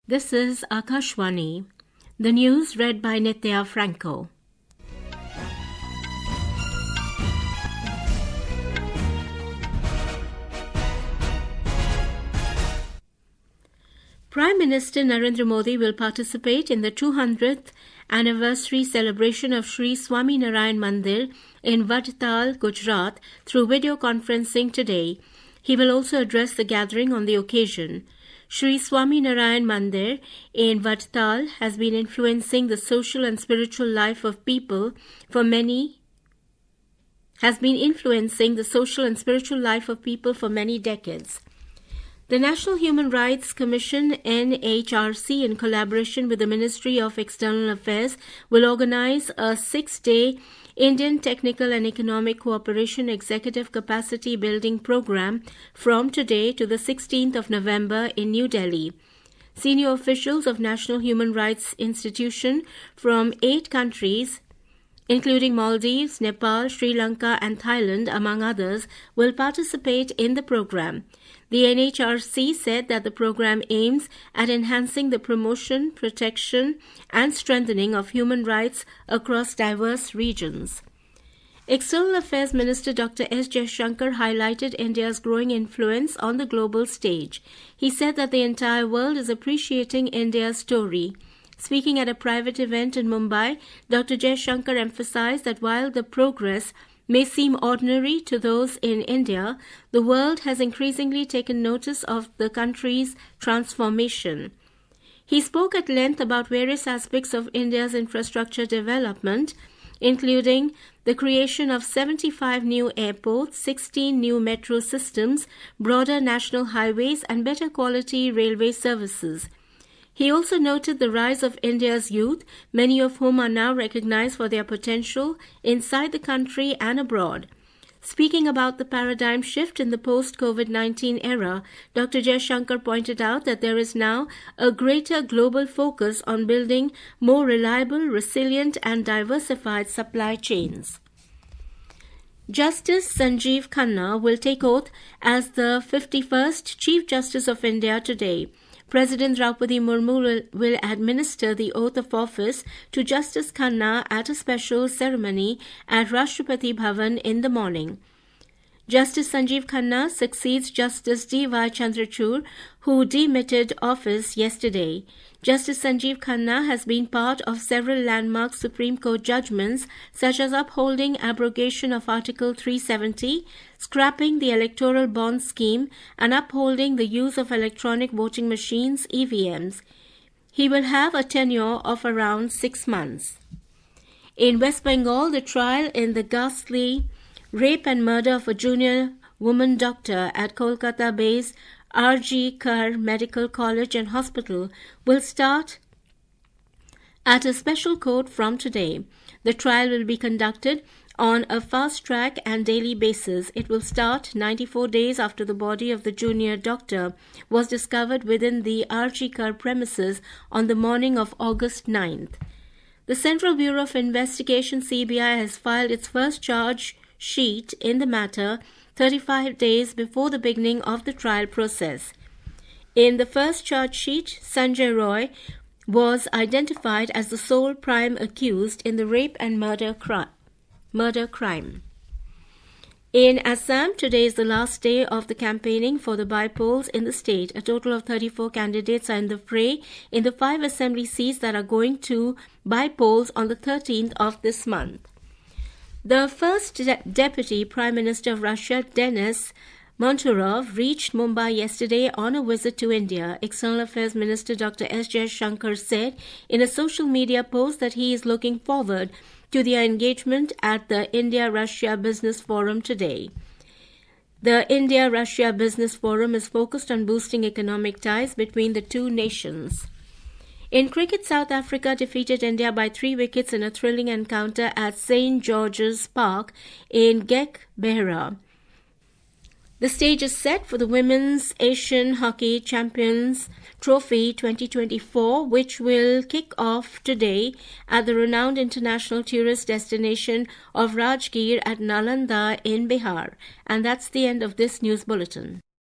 This is Akashvani. The news read by Nitya Franco. Prime Minister Narendra Modi will participate in the 200th anniversary celebration of Sri Swaminarayan Mandir in Vadtal, Gujarat through video conferencing today. He will also address the gathering on the occasion. Sri Swaminarayan Mandir in Vadtal has been influencing the social and spiritual life of people for many decades. The National Human Rights Commission NHRC, in collaboration with the Ministry of External Affairs, will organize a 6-day Indian Technical and Economic Cooperation Executive Capacity Building Program from today to the 16th of November in New Delhi. Senior officials of National Human Rights Institution from 8 countries, including Maldives, Nepal, Sri Lanka and Thailand, among others, will participate in the program. The NHRC said that the program aims at enhancing the promotion, protection and strengthening of human rights across diverse regions. External Affairs Minister Dr. S. Jaishankar highlighted India's growing influence on the global stage. He said that the entire world is appreciating India's story. Speaking at a private event in Mumbai, Dr. Jaishankar emphasized that while the progress may seem ordinary to those in India, the world has increasingly taken notice of the country's transformation. He spoke at length about various aspects of India's infrastructure development, including the creation of 75 new airports, 16 new metro systems, broader national highways, and better quality railway services. He also noted the rise of India's youth, many of whom are now recognized for their potential inside the country and abroad. Speaking about the paradigm shift in the post-COVID-19 era, Dr. Jaishankar pointed out that there is now a greater global focus on building more reliable, resilient, and diversified supply chains. Justice Sanjeev Khanna will take oath as the 51st Chief Justice of India today. President Draupadi Murmu will administer the oath of office to Justice Khanna at a special ceremony at Rashtrapati Bhavan in the morning. Justice Sanjeev Khanna succeeds Justice D.Y. Chandrachud, who demitted office yesterday. Justice Sanjeev Khanna has been part of several landmark Supreme Court judgments, such as upholding abrogation of Article 370, scrapping the electoral bond scheme, and upholding the use of electronic voting machines, EVMs. He will have a tenure of around 6 months. In West Bengal, the trial in the ghastly rape and murder of a junior woman doctor at Kolkata-based R.G. Kar Medical College and Hospital will start at a special court from today. The trial will be conducted on a fast-track and daily basis. It will start 94 days after the body of the junior doctor was discovered within the R.G. Kar premises on the morning of August 9th. The Central Bureau of Investigation, CBI, has filed its first charge sheet in the matter 35 days before the beginning of the trial process. In the first charge sheet, Sanjay Roy was identified as the sole prime accused in the rape and murder crime. In Assam, today is the last day of the campaigning for the by-polls in the state. A total of 34 candidates are in the fray in the 5 assembly seats that are going to by-polls on the 13th of this month. The first Deputy Prime Minister of Russia, Denis Manturov, reached Mumbai yesterday on a visit to India. External Affairs Minister Dr. S. Jaishankar said in a social media post that he is looking forward to their engagement at the India-Russia Business Forum today. The India-Russia Business Forum is focused on boosting economic ties between the two nations. In cricket, South Africa defeated India by 3 wickets in a thrilling encounter at St. George's Park in Gek Behra. The stage is set for the Women's Asian Hockey Champions Trophy 2024, which will kick off today at the renowned international tourist destination of Rajgir at Nalanda in Bihar. And that's the end of this news bulletin.